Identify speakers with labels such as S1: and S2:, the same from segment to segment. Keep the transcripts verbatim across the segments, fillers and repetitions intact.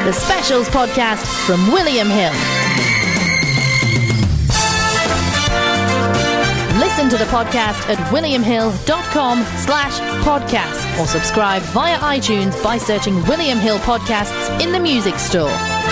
S1: The Specials Podcast from William Hill. Listen to the podcast at williamhill.com slash podcast or subscribe via iTunes by searching William Hill Podcasts in the music store.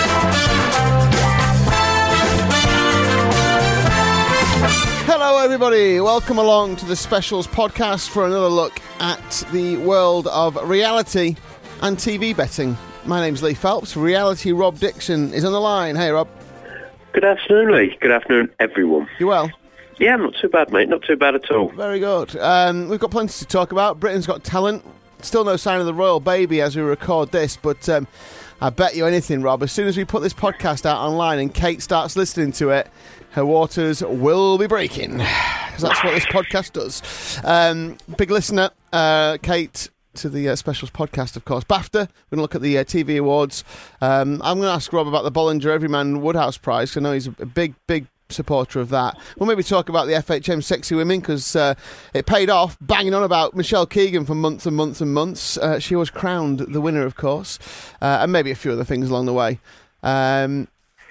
S2: Hello everybody, welcome along to the Specials Podcast for another look at the world of reality and T V betting. My name's Lee Phelps. Reality Rob Dixon is on the line. Hey Rob.
S3: Good afternoon, Lee. Good afternoon, everyone.
S2: You well?
S3: Yeah, I'm not too bad, mate. Not too bad at all.
S2: Very good. Um, we've got plenty to talk about. Britain's Got Talent. Still no sign of the royal baby as we record this, but um, I bet you anything, Rob, as soon as we put this podcast out online and Kate starts listening to it, her waters will be breaking. Because that's what this podcast does. Um, big listener, uh, Kate, to the uh, Specials Podcast, of course. BAFTA, we're going to look at the uh, T V awards. Um, I'm going to ask Rob about the Bollinger Everyman Woodhouse Prize, because I know he's a big, big supporter of that. We'll maybe talk about the F H M Sexy Women, because uh, it paid off, banging on about Michelle Keegan for months and months and months. Uh, she was crowned the winner, of course, uh, and maybe a few other things along the way. Um,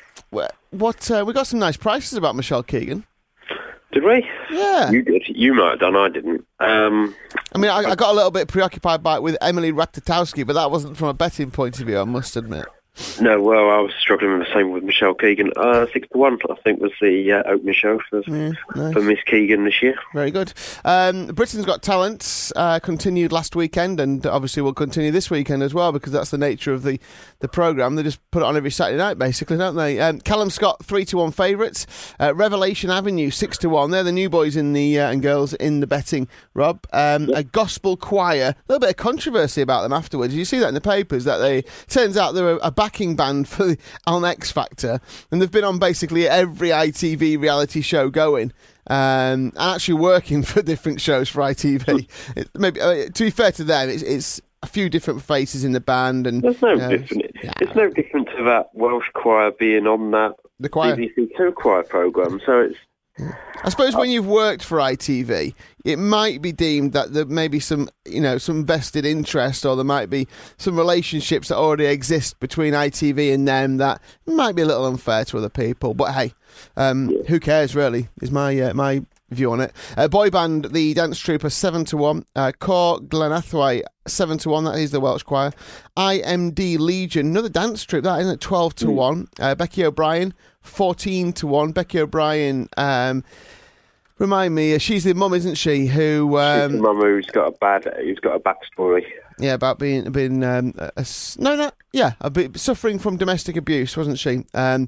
S2: what uh, we got some nice prices about Michelle Keegan.
S3: Did we?
S2: Yeah.
S3: You did. You might have done. I didn't. Um,
S2: I mean, I, I got a little bit preoccupied by it with Emily Ratajkowski, but that wasn't from a betting point of view, I must admit.
S3: no, well, I was struggling with the same with Michelle Keegan. Uh, six to one, I think, was the uh, opening show for,
S2: yeah, nice.
S3: for Miss Keegan this year.
S2: Very good. Um, Britain's Got Talent uh, continued last weekend, and obviously will continue this weekend as well, because that's the nature of the, the programme. They just put it on every Saturday night, basically, don't they? Um, Callum Scott, three to one favourites. Uh, Revelation Avenue, six to one. They're the new boys in the uh, and girls in the betting, Rob. Um,
S3: yep.
S2: A gospel choir. A little bit of controversy about them afterwards. You see that in the papers, that they turns out they're a, a backing band for the, on X Factor, and they've been on basically every I T V reality show going, um, and actually working for different shows for I T V. it, maybe uh, to be fair to them, it's, it's a few different faces in the band, and
S3: there's no
S2: you know,
S3: different.
S2: Yeah.
S3: It's no different to that Welsh choir being on that
S2: The choir.
S3: B B C Two choir programme. So it's.
S2: I suppose when you've worked for I T V, it might be deemed that there may be some, you know, some vested interest, or there might be some relationships that already exist between I T V and them that might be a little unfair to other people. But hey, um, yeah. who cares, really, is my uh, my view on it. Uh, boy band, the Dance Troupe, are seven to one. Uh, Cor Glenathwai, seven to one. That is the Welsh choir. I M D Legion, another dance troupe, that isn't it? twelve to one. Uh, Becky O'Brien, fourteen to one. Becky O'Brien, um, remind me, she's the mum, isn't she? Who um,
S3: she's the mum who's got a bad, who's got a backstory.
S2: Yeah, about being being um, a, a, no, no, yeah, a bit, suffering from domestic abuse, wasn't she? Um,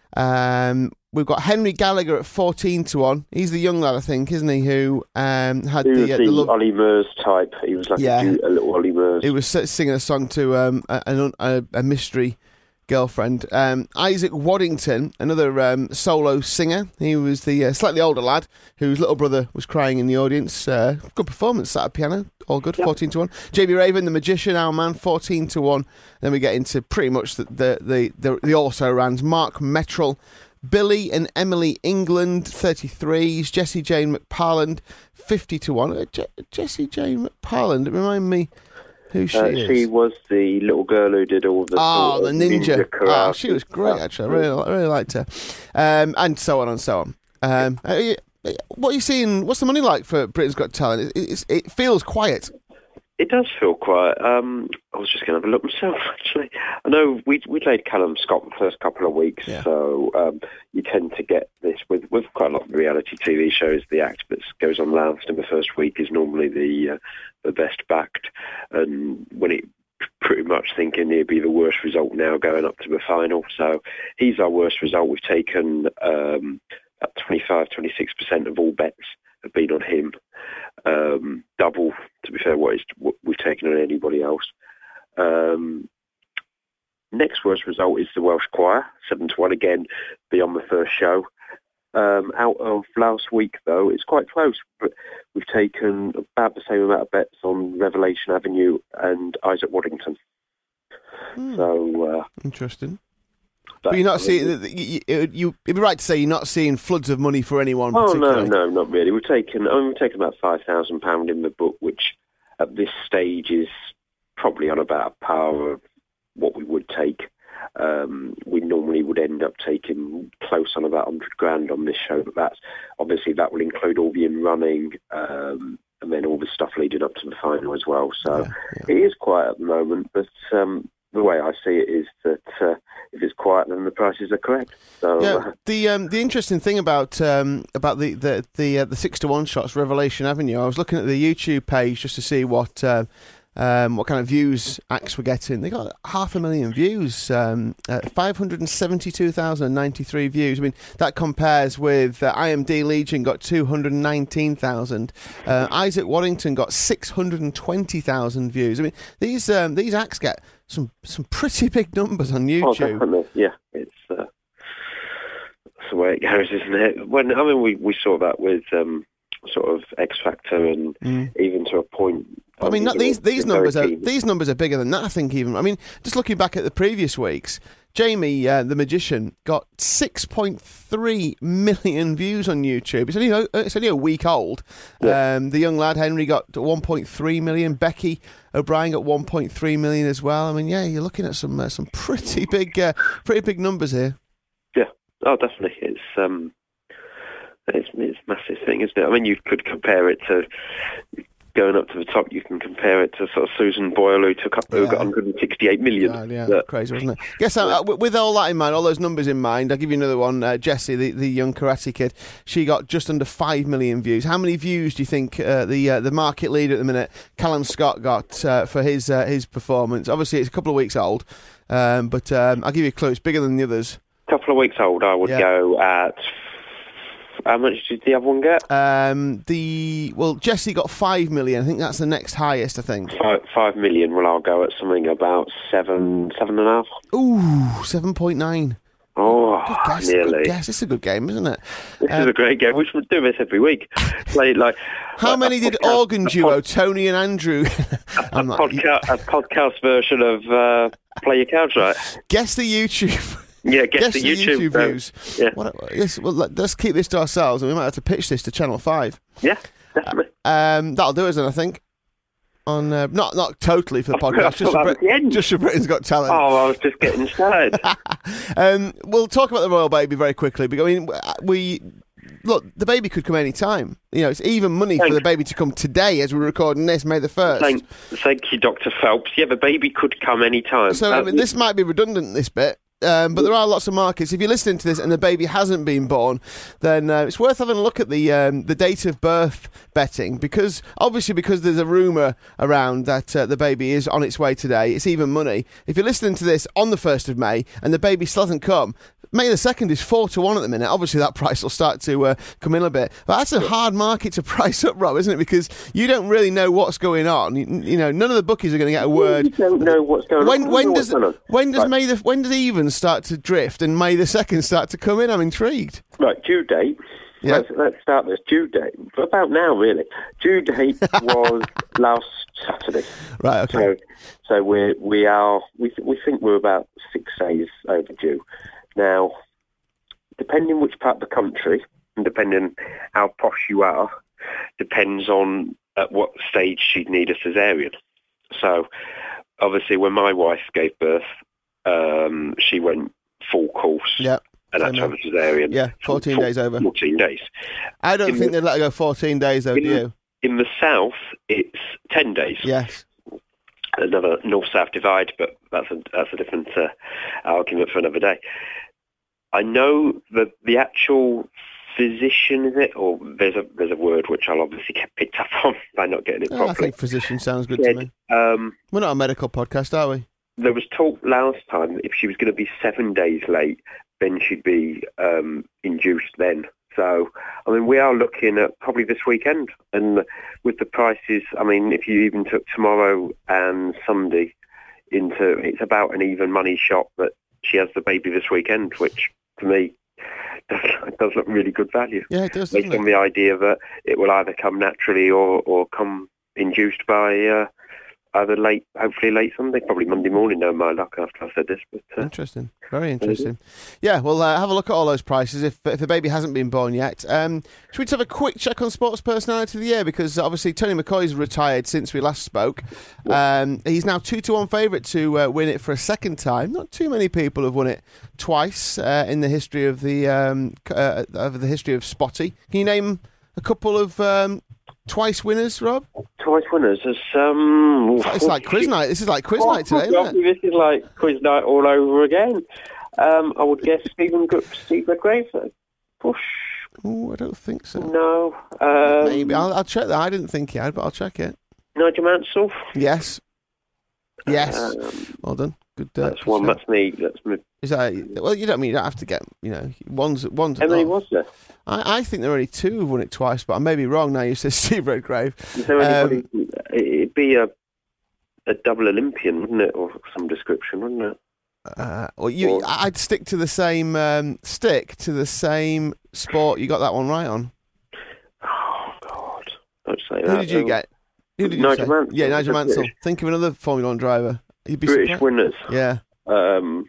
S2: um, we've got Henry Gallagher at fourteen to one. He's the young lad, I think, isn't he? Who um, had
S3: he
S2: the,
S3: was
S2: uh,
S3: the,
S2: the love-
S3: Ollie Murs type. He was like
S2: yeah.
S3: a, a little Ollie Murs.
S2: He was singing a song to um, a, a, a mystery girlfriend. Um, Isaac Waddington, another um, solo singer. He was the uh, slightly older lad whose little brother was crying in the audience. Uh, good performance, sat at piano, all good. Yep. fourteen to one. Jamie Raven, the magician, our man, fourteen to one. Then we get into pretty much the the the, the, the also rans. Mark Mettrell, Billy and Emily England, thirty-threes. Jessie Jane McParland, fifty to one. Uh, Je- Jessie Jane McParland, remind me who she
S3: uh,
S2: is.
S3: She was the little girl who did all the
S2: oh, the ninja.
S3: ninja
S2: oh, she was great, actually. I really, I really liked her. Um, and so on and so on. Um, uh, what are you seeing? What's the money like for Britain's Got Talent? It, it's, it feels quiet.
S3: It does feel quiet. Um, I was just going to have a look myself, actually. I know we we played Callum Scott the first couple of weeks,
S2: yeah.
S3: so um, you tend to get this with, with quite a lot of reality T V shows. The act that goes on last in the first week is normally the uh, the best backed, and when it pretty much thinking it'd be the worst result now going up to the final. So he's our worst result. We've taken um, about twenty-five, twenty-six percent of all bets have been on him. Um, double, to be fair, what, is, what we've taken on anybody else. Um, next worst result is the Welsh choir, seven to one again, beyond the first show. Um, out of last week, though, it's quite close. But we've taken about the same amount of bets on Revelation Avenue and Isaac Waddington.
S2: Hmm.
S3: So uh,
S2: interesting. But you're not seeing. You, you, you, it'd be right to say you're not seeing floods of money for anyone.
S3: Oh no,
S2: particularly.
S3: no, not really. We've taken. I mean, we've taken about five thousand pound in the book, which at this stage is probably on about a par of what we would take. um, we normally would end up taking close on about one hundred grand on this show. But that's obviously that will include all the in-running um, and then all the stuff leading up to the final as well. So
S2: yeah, yeah.
S3: It is quiet at the moment, but um, the way I see it is that uh, if it's quiet, then the prices are correct. So,
S2: yeah,
S3: uh,
S2: the um, the interesting thing about um, about the the the, uh, the six to one shots, Revelation Avenue. I was looking at the YouTube page just to see what uh, um, what kind of views acts were getting. They got half a million views, um, uh, five hundred seventy two thousand ninety three views. I mean, that compares with uh, I M D Legion got two hundred nineteen thousand. Uh, Isaac Waddington got six hundred twenty thousand views. I mean, these um, these acts get some some pretty big numbers on YouTube.
S3: Oh, definitely. Yeah, it's uh, that's the way it goes, isn't it? When I mean, we, we saw that with um, sort of X Factor, and
S2: Mm.
S3: even to a point.
S2: But, I mean, not, these these
S3: very
S2: numbers are
S3: keen.
S2: these numbers are bigger than that. I think even. I mean, just looking back at the previous weeks, Jamie uh, the Magician got six point three million views on YouTube. It's only uh, it's only a week old.
S3: Yeah.
S2: Um, the young lad Henry got one point three million. Becky O'Brien got one point three million as well. I mean, yeah, you're looking at some uh, some pretty big uh, pretty big numbers here.
S3: Yeah. Oh, definitely. It's um, it's it's a massive thing, isn't it? I mean, you could compare it to. Going up to the top, you can compare it to sort of Susan Boyle, who took up, who
S2: Yeah.
S3: got one hundred sixty-eight million.
S2: God, yeah,
S3: But-
S2: crazy, wasn't it? Guess uh, uh, with all that in mind, all those numbers in mind, I'll give you another one. Uh, Jessie, the, the young karate kid, she got just under five million views. How many views do you think uh, the uh, the market leader at the minute, Callum Scott, got uh, for his uh, his performance? Obviously, it's a couple of weeks old, um, but um, I'll give you a clue. It's bigger than the others.
S3: Couple of weeks old, I would
S2: Yeah.
S3: go at. How much did the other one get?
S2: Um, the well, Jessie got five million. I think that's the next highest. I think.
S3: Five, five million. Well, I'll go at something about seven, seven and a half.
S2: Ooh, seven point nine.
S3: Oh,
S2: Good guess.
S3: nearly.
S2: Good guess. It's a good game, isn't it?
S3: This
S2: Um,
S3: is a great game. We should do this every week. Play like.
S2: How
S3: like
S2: many
S3: a
S2: did
S3: podcast-
S2: organ
S3: a
S2: duo
S3: pod-
S2: Tony and Andrew? I'm not.
S3: Podcast, a podcast version of uh, Play Your Cards Right.
S2: Guess the YouTube.
S3: Yeah, guess,
S2: Guess
S3: the
S2: the
S3: YouTube,
S2: YouTube
S3: uh,
S2: views.
S3: Yeah,
S2: What, yes, well, let- let's keep this to ourselves, and we might have to pitch this to Channel Five.
S3: yeah, definitely.
S2: Um, that'll do us, then I think. On uh, not not totally for the
S3: I
S2: podcast, just
S3: thought
S2: for,
S3: that was the end.
S2: just for Britain's Got Talent.
S3: Oh, I was just getting started.
S2: Um, we'll talk about the Royal Baby very quickly because I mean, we look, the baby could come any time. You know, it's even money for
S3: Thanks.
S2: the baby to come today as we're recording this, May the first.
S3: Thank, thank you, Doctor Phelps. Yeah, the baby could come any time.
S2: So I mean, this might be redundant, this bit. Um, but there are lots of markets. If you're listening to this and the baby hasn't been born, then uh, it's worth having a look at the um, the date of birth betting, because obviously because there's a rumour around that uh, the baby is on its way today. It's even money. If you're listening to this on the first of May and the baby still hasn't come, May the second is four to one at the minute. Obviously, that price will start to uh, come in a bit. But that's a hard market to price up, Rob, isn't it? Because you don't really know what's going on. You, you know, none of the bookies are going to get a word.
S3: You don't know what's going
S2: When
S3: on.
S2: when
S3: know
S2: does
S3: what's going on.
S2: when does
S3: Right.
S2: May the when does even start to drift and May the second start to come in? I'm intrigued.
S3: Right, due date.
S2: Yeah.
S3: Let's, let's start this. Due date. About now, really. Due date was last Saturday.
S2: Right. Okay.
S3: So, so we we are we th- we think we're about six days overdue. Now, depending which part of the country and depending how posh you are, depends on at what stage she'd need a cesarean. So, obviously, when my wife gave birth, um, she went full course.
S2: Yeah.
S3: And that's
S2: Same
S3: have a cesarean.
S2: Yeah. Fourteen
S3: Four-
S2: days over.
S3: fourteen days.
S2: I don't
S3: in
S2: think
S3: the-
S2: they'd let her go fourteen days though.
S3: in
S2: Do you?
S3: In the south, it's ten days.
S2: Yes.
S3: Another north-south divide, but that's a that's a different uh, argument for another day. I know that the actual physician, is it, or there's a there's a word which I'll obviously get picked up on by not getting it
S2: Oh, I
S3: properly.
S2: think physician sounds good to
S3: Said,
S2: me.
S3: um,
S2: We're not a medical podcast, are we?
S3: there was talk last time that if she was going to be seven days late, then she'd be um, induced then. So, I mean, we are looking at probably this weekend. And with the prices, I mean, if you even took tomorrow and Sunday into, it's about an even money shot that she has the baby this weekend, which to me does, does look really good value.
S2: Yeah, it does.
S3: Based
S2: Doesn't
S3: on
S2: it?
S3: the idea that it will either come naturally or, or come induced by uh, either late, hopefully late Sunday, probably Monday morning. No, my luck after I said this. But, uh,
S2: interesting, very interesting. Yeah, well, uh, have a look at all those prices if if the baby hasn't been born yet. Um, should we just have a quick check on Sports Personality of the Year, because obviously Tony McCoy's retired since we last spoke. Um, he's now two to one favourite to uh, win it for a second time. Not too many people have won it twice uh, in the history of the um, uh, of the history of Spotty. Can you name a couple of um, twice winners, Rob?
S3: Twice winners. It's, um,
S2: it's like quiz night. This is like quiz
S3: oh,
S2: night today, isn't it?
S3: This is like quiz night all over again. Um, I would guess Stephen G- Steve Redgrave. Push.
S2: Oh, I don't think so.
S3: No. Um,
S2: Maybe. I'll, I'll check that. I didn't think he had, but I'll check it.
S3: Nigel Mansell.
S2: Yes. Yes.
S3: Um,
S2: well done. Good. Uh,
S3: that's one. That's me. That's me.
S2: Is that? Well, you don't mean you don't have to get. You know, one's one's.
S3: How many was there?
S2: I, I think there are only two who've won it twice, but I may be wrong now. You said Steve Redgrave.
S3: Is there anybody? Um, it'd be a a double Olympian, wouldn't it, or some description, wouldn't it?
S2: Uh, well, you, or, I'd stick to the same um, stick to the same sport. You got that one right on.
S3: Oh God! Don't say
S2: Who
S3: that.
S2: Who did you
S3: um,
S2: get? Who did you
S3: Nigel
S2: say?
S3: Mansell.
S2: Yeah, Nigel Mansell.
S3: British.
S2: Think of another Formula One driver. You'd be
S3: British
S2: surprised.
S3: winners.
S2: Yeah.
S3: Um,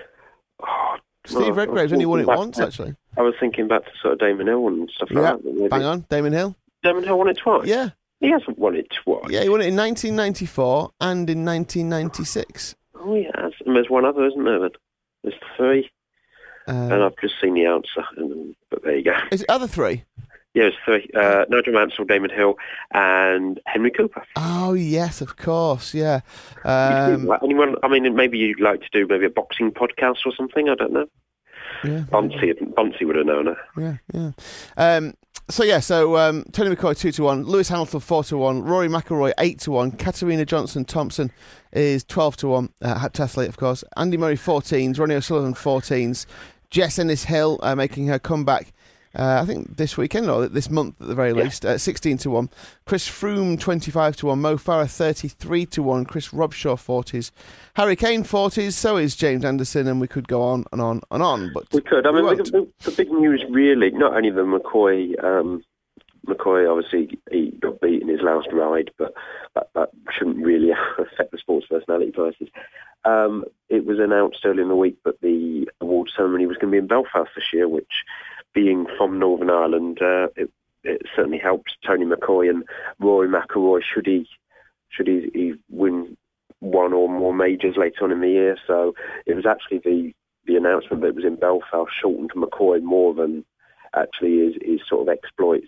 S3: oh,
S2: Steve
S3: no,
S2: Redgrave's only won it once,
S3: to,
S2: actually.
S3: I was thinking back to sort of Damon Hill and stuff like
S2: yeah.
S3: that. Maybe.
S2: Bang on, Damon Hill.
S3: Damon Hill won it twice?
S2: Yeah.
S3: He hasn't won it twice.
S2: Yeah, he won it in nineteen ninety-four and in nineteen ninety-six.
S3: Oh, he has. And there's one other, isn't there? Then? There's three.
S2: Um,
S3: and I've just seen the answer. And, but there you go.
S2: Is it other three?
S3: Yeah, it's three. Uh, Nigel Mansell, Damon Hill, and Henry Cooper.
S2: Oh, yes, of course, yeah. Um,
S3: Anyone? I mean, maybe you'd like to do maybe a boxing podcast or something. I don't know.
S2: Yeah,
S3: Bunsey, Bunsey would have known it.
S2: Yeah, yeah. Um, so yeah, so um, Tony McCoy two to one, Lewis Hamilton four to one, Rory McIlroy eight to one, Katarina Johnson Thompson is twelve to one, uh, heptathlete of course. Andy Murray fourteens, Ronnie O'Sullivan fourteens, Jess Ennis-Hill uh, making her comeback. Uh, I think this weekend or this month at the very
S3: yeah.
S2: least, uh, sixteen to one. Chris Froome twenty-five to one, Mo Farah thirty-three to one, Chris Robshaw forties, Harry Kane forties. So is James Anderson, and we could go on and on and on. But
S3: we could. I
S2: we
S3: mean, the, the, the big news really, not only the McCoy. Um, McCoy obviously he got beat in his last ride, but that, that shouldn't really affect the sports personality prices. Um, it was announced earlier in the week that the award ceremony was going to be in Belfast this year, which, being from Northern Ireland, uh, it, it certainly helps Tony McCoy and Rory McIlroy should he should he, he win one or more majors later on in the year. So it was actually the, the announcement that it was in Belfast shortened McCoy more than actually his, his sort of exploits,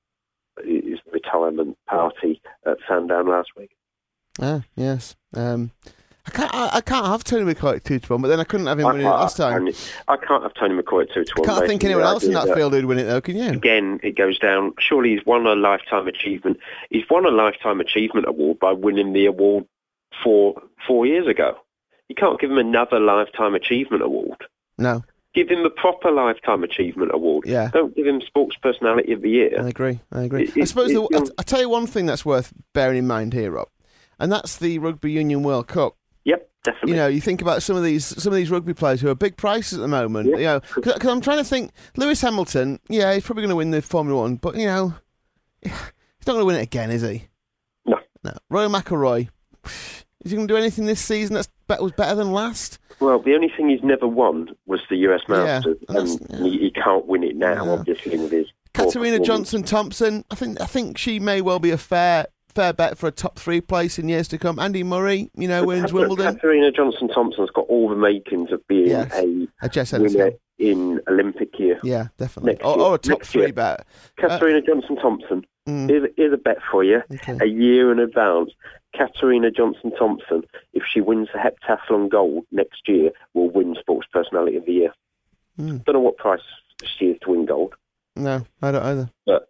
S3: his retirement party at Sandown last week.
S2: Ah, yes. Um, I can't. I, I can't have Tony McCoy at two to one, but then I couldn't have him
S3: I
S2: winning it last time.
S3: Tony, I can't have Tony McCoy at two to one.
S2: I can't think anyone else in that, that field who'd win it, though. Can you?
S3: Again, it goes down. Surely he's won a lifetime achievement. He's won a lifetime achievement award by winning the award four four years ago. You can't give him another lifetime achievement award.
S2: No.
S3: Give him the proper lifetime achievement award.
S2: Yeah.
S3: Don't give him sports personality of the year.
S2: I agree. I agree.
S3: It,
S2: I suppose
S3: it,
S2: the,
S3: it,
S2: I, I tell you one thing that's worth bearing in mind here, Rob, and that's the Rugby Union World Cup.
S3: Yep, definitely.
S2: You know, you think about some of these some of these rugby players who are big prices at the moment.
S3: Yeah.
S2: You know, because I'm trying to think. Lewis Hamilton, yeah, he's probably going to win the Formula One, but you know, he's not going to win it again, is he?
S3: No.
S2: No. Roy McIlroy, is he going to do anything this season that's be- was better than last?
S3: Well, the only thing he's never won was the U S Masters,
S2: yeah, and,
S3: and
S2: yeah.
S3: he, he can't win it now,
S2: no.
S3: obviously, with his.
S2: Katarina Johnson Thompson, I think I think she may well be a fair fair bet for a top three place in years to come. Andy Murray, you know, wins
S3: Katarina,
S2: Wimbledon.
S3: Katarina Johnson Thompson's got all the makings of being
S2: yes.
S3: a,
S2: a Jess
S3: winner in Olympic year.
S2: Yeah, definitely.
S3: Next
S2: Or,
S3: year.
S2: or a top
S3: Next
S2: three
S3: year.
S2: bet.
S3: Katarina
S2: uh,
S3: Johnson Thompson.
S2: Mm.
S3: Here's, here's a bet for you.
S2: Okay.
S3: A year in advance. Katarina Johnson Thompson, if she wins the heptathlon gold next year, will win Sports Personality of the Year.
S2: Mm.
S3: Don't know what price she is to win gold.
S2: No, I don't either.
S3: But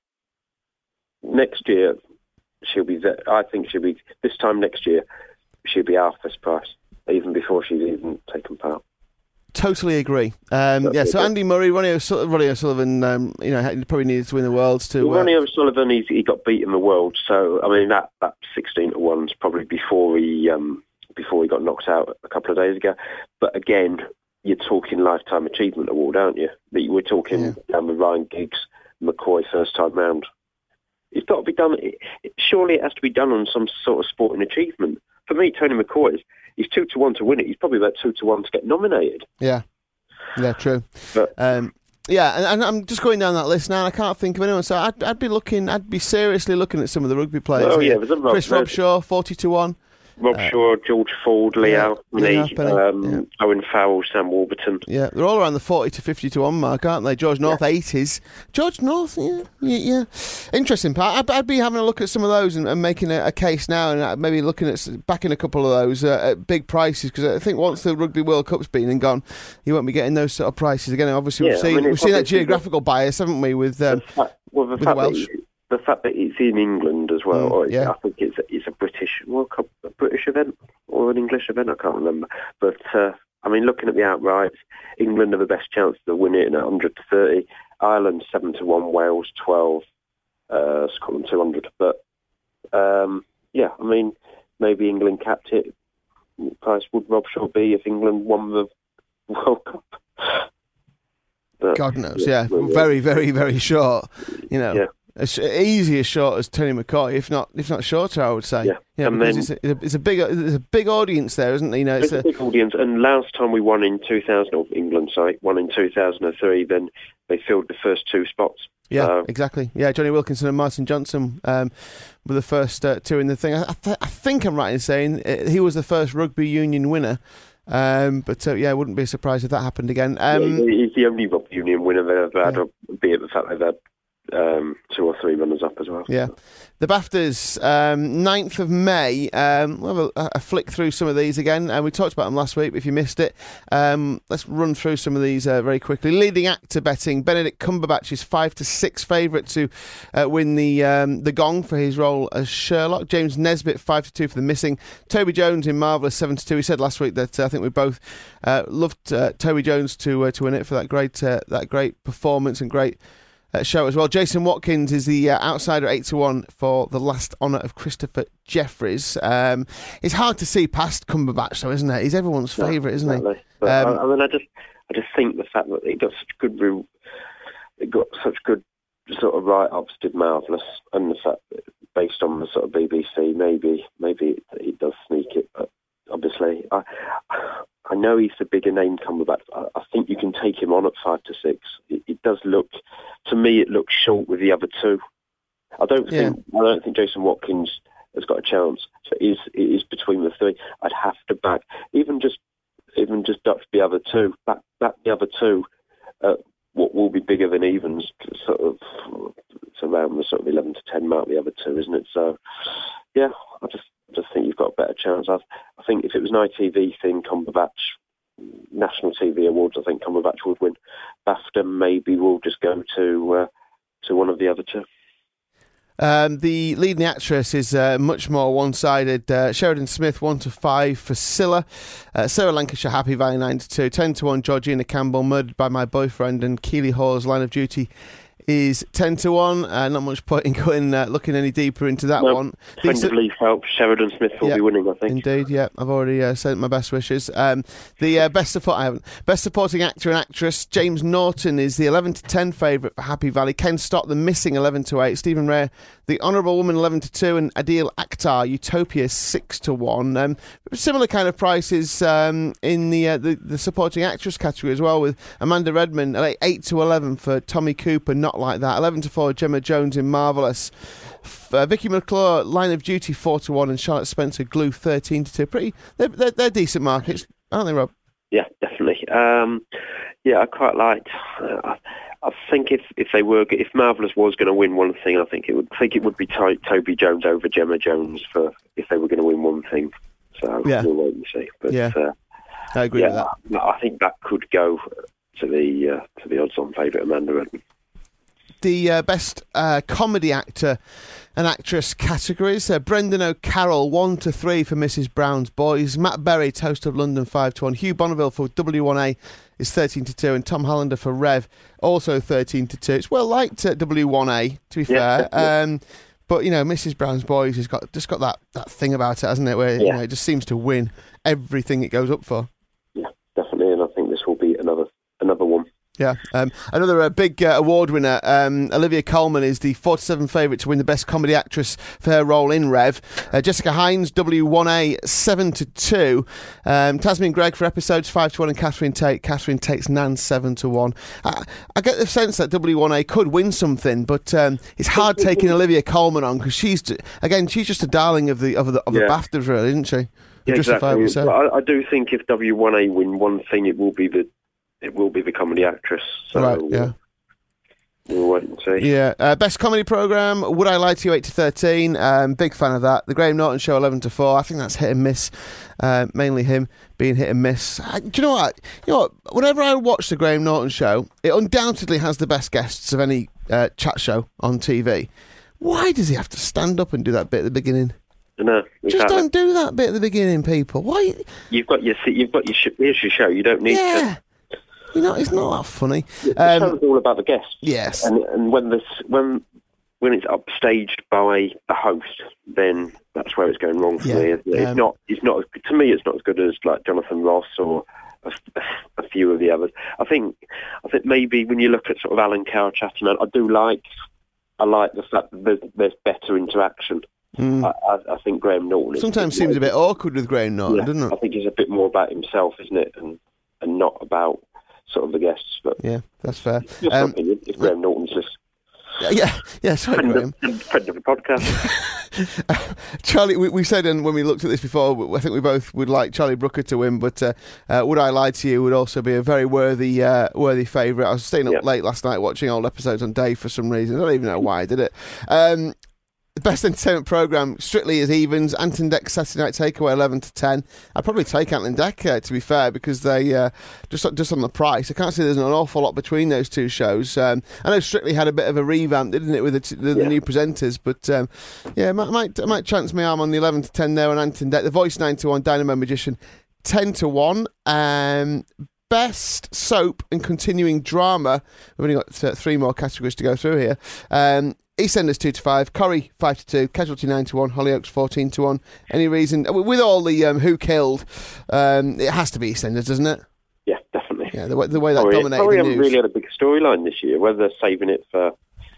S3: next year, she'll be there. I think she'll be, this time next year, she'll be half this price, even before she's even taken part.
S2: Totally agree. Um, yeah, so Andy Murray, Ronnie, O'Su- Ronnie O'Sullivan, um, you know, he probably needed to win the Worlds to...
S3: Well,
S2: uh,
S3: Ronnie O'Sullivan, he's, he got beat in the World, so, I mean, that, that sixteen to one's probably before he, um, before he got knocked out a couple of days ago. But again, you're talking Lifetime Achievement Award, aren't you? But we're talking
S2: Yeah.
S3: down the Ryan Giggs, McCoy first time round. It's got to be done. It, it, surely it has to be done on some sort of sporting achievement. for me, Tony McCoy is he's two to one to win it. He's probably about two to one to get nominated.
S2: Yeah, yeah, true.
S3: But,
S2: um, yeah, and, and I'm just going down that list now, and I can't think of anyone. So I'd, I'd be looking, I'd be seriously looking at some of the rugby players.
S3: Oh
S2: here.
S3: yeah, there's a Rob,
S2: Chris Robshaw, forty to one.
S3: Rob
S2: uh,
S3: Shaw, George Ford, Lee
S2: yeah,
S3: Alpenny,
S2: Lee Alpenny,
S3: um,
S2: yeah.
S3: Owen Farrell, Sam Warburton.
S2: Yeah, they're all around the forty to fifty to one mark, aren't they? George North, yeah. eighties. George North, yeah, yeah, yeah. Interesting part. I'd, I'd be having a look at some of those and, and making a, a case now, and maybe looking at backing a couple of those uh, at big prices, because I think once the Rugby World Cup's been and gone, you won't be getting those sort of prices again. Obviously,
S3: yeah,
S2: we've seen
S3: I mean,
S2: we've seen that geographical bias, haven't we? With um,
S3: the fact, well, the
S2: with
S3: fact
S2: the Welsh.
S3: That the fact that it's in England as well,
S2: Mm,
S3: or it's,
S2: yeah.
S3: I think it's it's a British World Cup, a British event or an English event. I can't remember. But uh, I mean, looking at the outrights, England have the best chance to win it at one hundred to thirty. Ireland seven to one, Wales twelve, uh, Scotland two hundred. But um, yeah, I mean, maybe England capped it. What price would Robshaw be if England won the World Cup? But,
S2: God knows, yeah. yeah. Very, very, very short. You know,
S3: yeah.
S2: as easy as short as Tony McCoy, if not, if not shorter, I would say.
S3: Yeah,
S2: yeah
S3: and
S2: because
S3: then,
S2: it's, a, it's a big, there's a big audience there, isn't there? You know,
S3: it's,
S2: it's
S3: a,
S2: a
S3: big audience. And last time we won in two thousand, or England, sorry, won in two thousand and three. Then they filled the first two spots.
S2: Yeah,
S3: uh,
S2: exactly. Yeah, Johnny Wilkinson and Martin Johnson um, were the first uh, two in the thing. I, I, th- I think I'm right in saying uh, he was the first rugby union winner. Um, but uh, yeah, I wouldn't be surprised if that happened again. Um,
S3: yeah, he's the only rugby union winner they've ever had, yeah. Be it the fact they've had um, two or three runners up as well.
S2: Yeah. The BAFTAs, um, ninth of May. Um, we'll have a, a flick through some of these again. And uh, we talked about them last week, but if you missed it, um, let's run through some of these uh, very quickly. Leading actor betting, Benedict Cumberbatch is five to six favourite to uh, win the um, the gong for his role as Sherlock. James Nesbitt, five to two for The Missing. Toby Jones in Marvellous, seven to two. He said last week that uh, I think we both uh, loved uh, Toby Jones to uh, to win it for that great uh, that great performance and great Uh, show as well. Jason Watkins is the uh, outsider eight to one for The Last Honour of Christopher Jeffries. Um, it's hard to see past Cumberbatch, though, isn't it? He's everyone's
S3: no,
S2: favourite, isn't
S3: exactly.
S2: he?
S3: But,
S2: Um,
S3: I, I mean, I just, I just think the fact that it got such good, re- it got such good sort of write-ups did marvellous, and the fact that based on the sort of B B C, maybe, maybe it, it does sneak it, but obviously, I, I know he's the bigger name Cumberbatch. I, I think you can take him on at five to six. It, it does look, to me, it looks short with the other two. I don't
S2: Yeah.
S3: think, I don't think Jason Watkins has got a chance. So it is, it is between the three. I'd have to back, even just, even just duck the other two, back, back the other two. Uh, what will be bigger than evens, sort of, it's around the sort of eleven to ten mark. The other two, isn't it? So, yeah, I just. I just think you've got a better chance. I, I think if it was an I T V thing, Cumberbatch, National T V Awards, I think Cumberbatch would win. BAFTA maybe will just go to uh, to one of the other two.
S2: Um, the leading actress is uh, much more one-sided. Uh, Sheridan Smith, one to five for Scylla. Uh, Sarah Lancashire, Happy Valley, nine to two. ten to one, Georgina Campbell, Murdered by My Boyfriend. And Keely Hawes, Line of Duty, is ten to one. Uh, not much point in going uh, looking any deeper into that
S3: no,
S2: one.
S3: Friend
S2: Decent-
S3: of Leaf help, Sheridan Smith will
S2: yeah,
S3: be winning, I think.
S2: Indeed, yeah. I've already uh, sent my best wishes. Um, the uh, best support I haven't. Best supporting actor and actress, James Norton is the eleven to ten favourite for Happy Valley. Ken Stott, The Missing, eleven to eight. Stephen Rea, The Honourable Woman, eleven to two, and Adil Akhtar, Utopia, six to one. Um, similar kind of prices um, in the, uh, the the supporting actress category as well, with Amanda Redmond at eight to eleven for Tommy Cooper, Not Like That. eleven to four, Gemma Jones in Marvellous. Uh, Vicky McClure, Line of Duty, four to one, and Charlotte Spencer, Glue, thirteen to two. Pretty, they're, they're, they're decent markets, aren't they, Rob?
S3: Yeah, definitely. Um, yeah, I quite liked. Uh, I, I think if, if they were, if Marvellous was going to win one thing, I think it would. I think it would be to, Toby Jones over Gemma Jones for if they were going to win one thing. So
S2: yeah.
S3: we'll wait and see. But
S2: yeah,
S3: uh,
S2: I agree
S3: yeah,
S2: with that.
S3: I, I think that could go to the uh, to the odds-on favourite Amanda Redmond.
S2: The uh, best uh, comedy actor and actress categories. Uh, Brendan O'Carroll, one to three for Missus Brown's Boys. Matt Berry, Toast of London, five to one. Hugh Bonneville for W one A is thirteen to two, and Tom Hollander for Rev, also thirteen to two. It's well liked at W one A, to be
S3: Yeah,
S2: fair.
S3: yeah.
S2: Um, but, you know, Missus Brown's Boys has got just got that, that thing about it, hasn't it, where
S3: Yeah.
S2: you know, it just seems to win everything it goes up for.
S3: Yeah, definitely, and I think this will be another another one.
S2: Yeah. Um, another uh, big uh, award winner, um, Olivia Colman, is the forty-seven favourite to win the Best Comedy Actress for her role in Rev. Uh, Jessica Hines, W one A, seven to two. Um, Tasmin Gregg for episodes, five to one, and Catherine Tate. Catherine Tate's Nan, seven to one. I, I get the sense that W one A could win something, but um, it's hard taking Olivia Colman on because she's, again, she's just a darling of the of the, of
S3: yeah.
S2: the BAFTAs, really, isn't she?
S3: Yeah, exactly. So. I, I do think if W one A win one thing, it will be the it will be the comedy actress. So
S2: right, yeah.
S3: We'll wait and see.
S2: Yeah, uh, best comedy programme, Would I Lie to You, eight to thirteen. Um, big fan of that. The Graham Norton Show, eleven to four. I think that's hit and miss. Uh, mainly him being hit and miss. Uh, do you know what? You know what? Whenever I watch the Graham Norton Show, it undoubtedly has the best guests of any uh, chat show on T V. Why does he have to stand up and do that bit at the beginning?
S3: No, exactly.
S2: Just don't do that bit at the beginning, people. Why?
S3: You've got your you've got your sh- here's your show. You don't need
S2: yeah.
S3: to.
S2: You know, it's not that funny.
S3: The
S2: um,
S3: show's all about the guests.
S2: Yes.
S3: And, and when this when when it's upstaged by the host, then that's where it's going wrong for
S2: yeah.
S3: me. It's, it's
S2: um,
S3: not. It's not. To me, it's not as good as like Jonathan Ross or a, a few of the others. I think. I think maybe when you look at sort of Alan Carr chatting, I, I do like. I like the fact that there's, there's better interaction. Mm. I, I, I think Graham Norton is
S2: sometimes
S3: a
S2: seems
S3: more,
S2: a bit awkward with Graham Norton,
S3: yeah,
S2: doesn't it?
S3: I think he's a bit more about himself, isn't it, and and not about sort of the guests. But
S2: yeah, that's fair.
S3: Just um, opinion, if Graham Norton's just
S2: yeah, yeah, sorry,
S3: friend
S2: Graham.
S3: Of, friend of the podcast.
S2: Charlie, we, we said and when we looked at this before, I think we both would like Charlie Brooker to win, but uh, uh, Would I Lie to You would also be a very worthy uh, worthy favourite. I was staying up yeah. late last night watching old episodes on Dave for some reason. I don't even know why I did it. Um, the best entertainment programme, Strictly is evens. Ant and Dec Saturday Night Takeaway, eleven to ten. I'd probably take Ant and Dec, uh, to be fair, because they, uh, just just on the price, I can't see there's an awful lot between those two shows. Um, I know Strictly had a bit of a revamp, didn't it, with the, t- the, yeah. the new presenters, but um, yeah, I might, might, I might chance my arm on the eleven to ten there on Ant and Dec. The Voice, nine to one. Dynamo Magician, ten to one. Um... Best soap and continuing drama. We've only got uh, three more categories to go through here. Um, EastEnders two to five, Corrie five to two, Casualty nine to one, Hollyoaks fourteen to one. Any reason with all the um, Who Killed? Um, it has to be EastEnders, doesn't it?
S3: Yeah, definitely.
S2: Yeah, the way, the way that
S3: Corrie,
S2: dominated
S3: Corrie
S2: the
S3: haven't
S2: news.
S3: really had a big storyline this year. Whether they're saving it for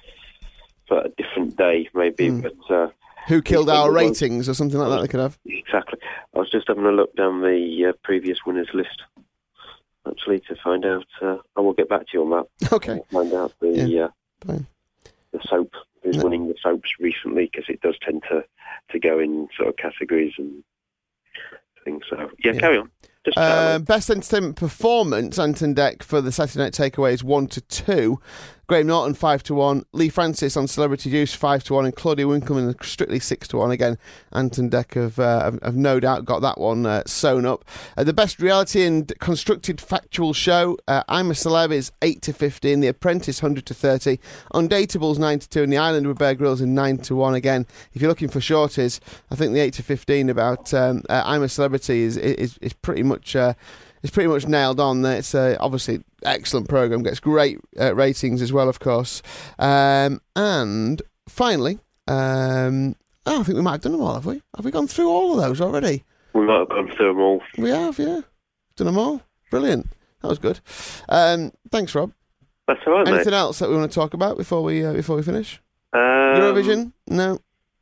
S3: for a different day, maybe. Mm. But uh,
S2: Who Killed Our Ratings or something like that? They could have.
S3: Exactly. I was just having a look down the uh, previous winners list. Actually, to find out, uh, I will get back to you on that.
S2: Okay.
S3: I'll find out the
S2: yeah,
S3: uh, the soap who's no. winning the soaps recently, because it does tend to, to go in sort of categories and things. So yeah, yeah. carry on. Just
S2: uh, best entertainment performance, Ant and Dec for the Saturday Night Takeaway is one to two. Graham Norton five to one. Lee Francis on Celebrity Juice five to one, and Claudia Winkleman Strictly six to one. Again, Ant and Dec have, uh, have, have no doubt got that one uh, sewn up. Uh, the best reality and constructed factual show, uh, I'm a Celeb is eight to fifteen. The Apprentice one hundred to thirty. Undateables nine to two, and The Island with Bear Grylls in nine to one. Again, if you're looking for shorties, I think the eight to fifteen about um, uh, I'm a Celebrity is is is pretty much. Uh, It's pretty much nailed on. It's uh, obviously excellent programme, gets great uh, ratings as well, of course. Um, and finally, um, oh, I think we might have done them all, have we? Have we gone through all of those already?
S3: We might have gone through them all.
S2: We have, yeah. Done them all. Brilliant. That was good. Um, thanks, Rob.
S3: That's all right,
S2: Anything
S3: mate.
S2: else that we want to talk about before we uh, before we finish?
S3: Um,
S2: Eurovision? No.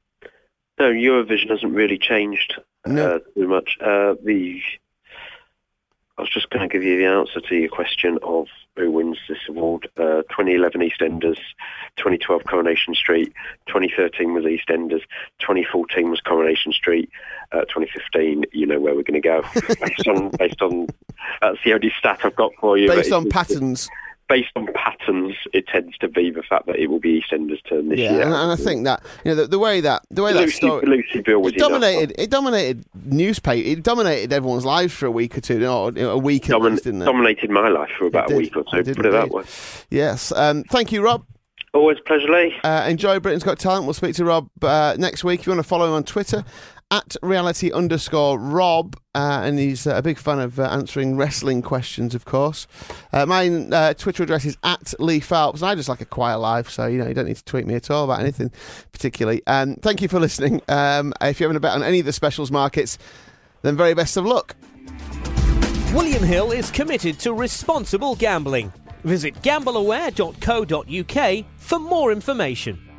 S3: No, Eurovision hasn't really changed
S2: no.
S3: uh, too much. Uh, the I was just going to give you the answer to your question of who wins this award. Uh, twenty eleven EastEnders, twenty twelve Coronation Street, twenty thirteen was EastEnders, twenty fourteen was Coronation Street, uh, twenty fifteen, you know where we're going to go. based on, based on, that's the only stat I've got for you.
S2: Based on patterns.
S3: Based on patterns, it tends to be the fact that it will be EastEnders' turn this
S2: yeah,
S3: year.
S2: and, and I think that you know the, the way that the way
S3: Lucy,
S2: that story
S3: Lucy Bill was
S2: it dominated.
S3: enough.
S2: It dominated newspaper. It dominated everyone's lives for a week or two. You know, a week at
S3: Domin-
S2: least, didn't it?
S3: Dominated my life for about
S2: it
S3: a
S2: did.
S3: week or two.
S2: It did
S3: Put it
S2: indeed.
S3: that way.
S2: Yes. Um, thank you, Rob.
S3: Always a pleasure, Lee.
S2: Uh, enjoy Britain's Got Talent. We'll speak to Rob uh, next week. If you want to follow him on Twitter, at reality underscore Rob, uh, and he's uh, a big fan of uh, answering wrestling questions, of course. Uh, my uh, Twitter address is at Lee Phelps, and I just like a quiet life, so you know you don't need to tweet me at all about anything particularly. Um, thank you for listening. Um, if you're having a bet on any of the specials markets, then very best of luck.
S4: William Hill is committed to responsible gambling. Visit gambleaware dot co dot uk for more information.